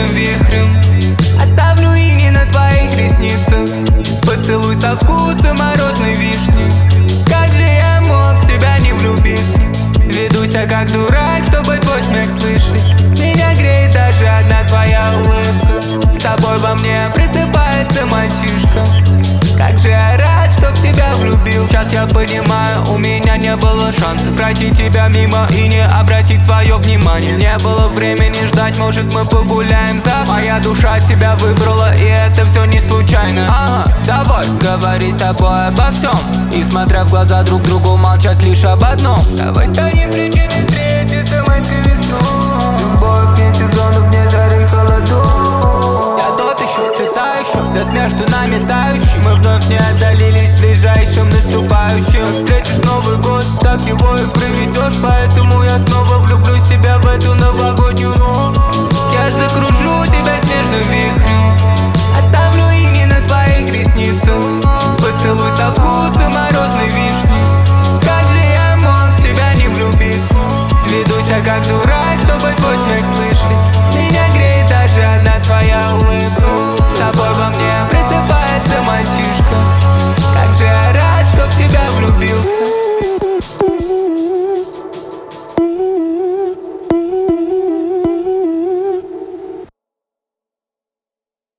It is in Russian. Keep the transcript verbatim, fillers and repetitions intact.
ветреным вихрем. Оставлю иней на твоих ресницах, поцелуй со вкусом морозной вишни. Как же я мог в тебя не влюбиться? Веду себя как дурак, чтобы твой смех слышать. Меня греет даже одна твоя улыбка. С тобой во мне просыпается мальчишка. Как же я рад, что в тебя влюбил. Сейчас я понимаю, у меня не было шансов пройти тебя мимо и не обратить свое внимание. Не было времени ждать, может мы погуляем завтра. Моя душа тебя выбрала, и это все не случайно. Ага, давай говори с тобой обо всем, и смотря в глаза друг другу молчать лишь об одном. Давай станем причиной встретиться майской весной.